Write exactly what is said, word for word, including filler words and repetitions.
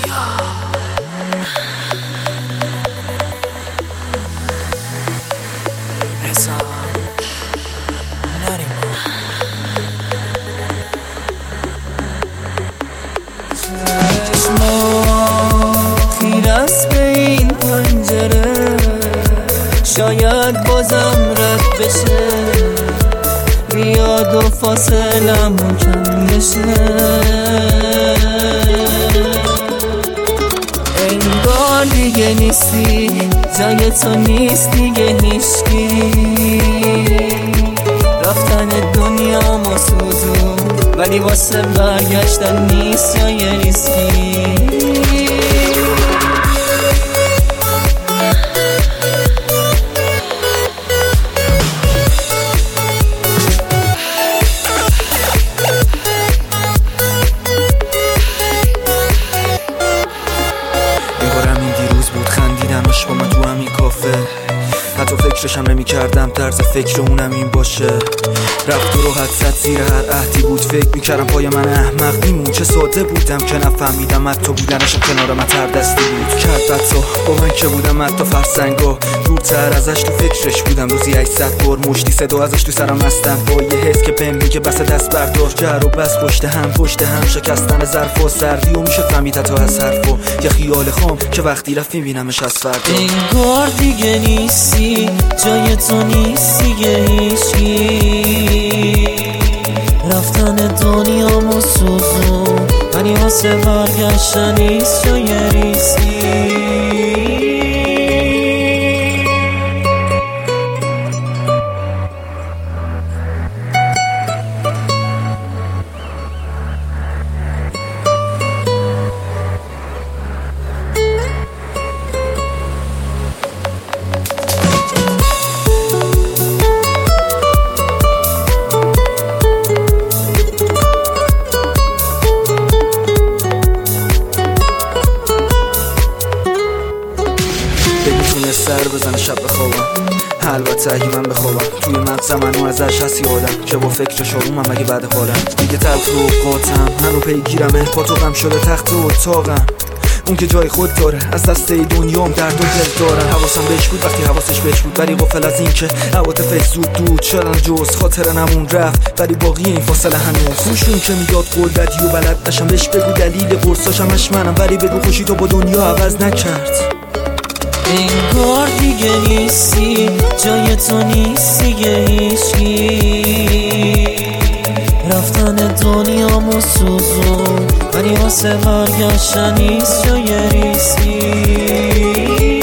خیرست به این پنجره، شاید بازم رد بشه، بیاد و فاصلمون کم بشه. انگار دیگه نیستی، جای تو نیست دیگه هیچکی. رفتن دنیا ما سوزون، ولی واسه برگشتن نیست جای ریسکی. با من تو همین کافه، حتی فکرشم نمی کردم طرز فکر اونم این باشه. رفت و راحت زد زیر هر عهدی بود، فکر میکردم پای من احمق میمون. چه ساده بودم که نفهمیدم حتی بودنشم کنار من تر دستی بود. کرد بد با من که بودم حتی فرسنگا دورتر ازش، تو فکرش بودم روزی هشتصد بار مشتی صدا ازش تو سرم هستم. با یه حس که بهم میگه بس دست بردار، جر و بس پشت هم پشت هم شکستن ظرفا، سردی و میشه فهمید حتی از حرفا. یه خیال خام که وقتی رفت میبینمش از فردا. انگار دیگه نیستی، جای تو نیست دیگه هیچکی. رفتن دنیا ما سوزون، ولی واسه برگشتن نیست جای ریسکی. سر بزنه شب بخوابم، البته اگه من بخوابم. توی مغزم منو ازش هست یادم که با فکرش آرومم اگه بعد حالم. دیگه تلخ رو قاتم منو پیگیرمه، با تو غم شده تخت و اتاقم. اون که جای خود داره، از دسته دنیام درد و دل دارم. حواسم بهش بود وقتی حواسش بهش بود، ولی غافل از این که عواطفش زود دود شدن، جز خاطر نمون رفت ولی باقی این فاصله هنوز. خوشون که میداد قول بدی و بلد نشم بهش بگو دلیل قرصاشمش منم، ولی بگو خوشی تو با دنیا عوض نکرد. انگار دیگه نیستی، جای تو نیست دیگه هیچکی. رفتن دنیا ما سوزون، ولی واسه برگشتن نیست جای ریسکی.